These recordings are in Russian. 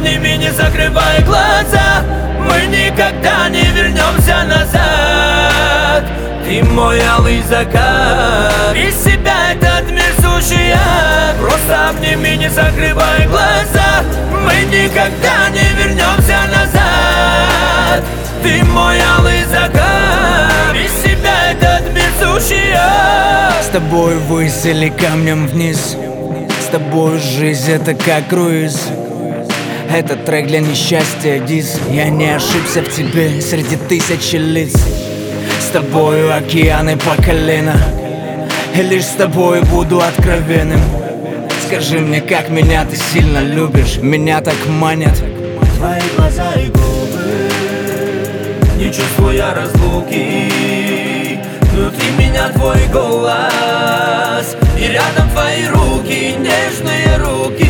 обними, не закрывай глаза. Мы никогда не вернемся назад. Ты мой алый закат, из себя этот мир сущий ад. Просто обними, не закрывай глаза. Мы никогда не вернемся назад. Ты мой алый закат, из себя этот мир сущий ад. С тобой ввысь или камнем вниз, с тобой жизнь это как круиз. Этот трек для несчастья, дис. Я не ошибся в тебе среди тысячи лиц. С тобою океаны по колено, и лишь с тобой буду откровенным. Скажи мне, как меня ты сильно любишь, меня так манят твои глаза и губы, не чувствуя разлуки. Внутри меня твой голос, и рядом твои руки, нежные руки.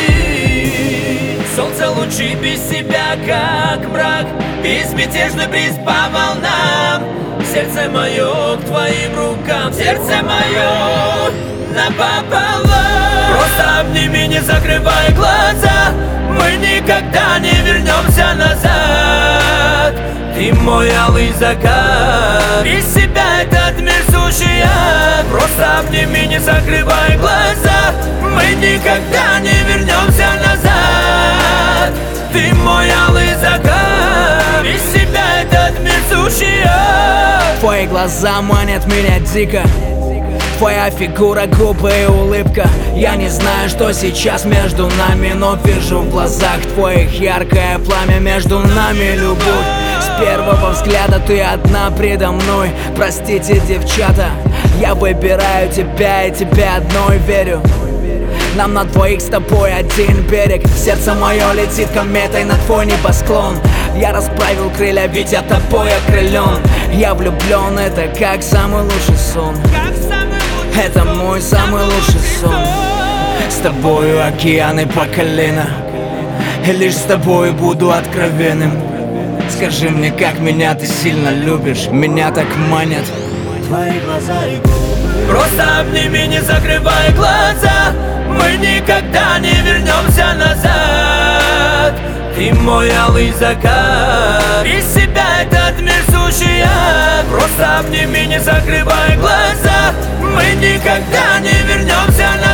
Солнце лучи без себя, как мрак, безмятежный бриз по волнам. Сердце мое к твоим рукам, сердце мое напополам. Просто обними, не закрывай глаза. Мы никогда не вернемся назад. Ты мой алый закат, из себя этот мир сущий ад. Просто обними, не закрывай глаза. Мы никогда не вернемся назад. Ты мой алый закат, из себя этот мир сущий ад. Твои глаза манят меня дико, твоя фигура, губы и улыбка. Я не знаю, что сейчас между нами, но вижу в глазах твоих яркое пламя. Между нами любовь, с первого взгляда ты одна предо мной. Простите, девчата, я выбираю тебя и тебе одной верю. Нам на двоих с тобой один берег. Сердце мое летит кометой на твой небосклон. Я расправил крылья, ведь я тобой окрылен. Я влюблен, это как самый лучший сон. Это мой самый лучший сон. С тобою океаны по колено, и лишь с тобой буду откровенным. Скажи мне, как меня ты сильно любишь, меня так манят твои глаза и губы. Просто обними, не закрывай глаза. Мы никогда не вернемся назад. Ты мой алый закат, из себя этот мир сущий ад. Просто обними, не закрывай глаза. Мы никогда не вернемся назад.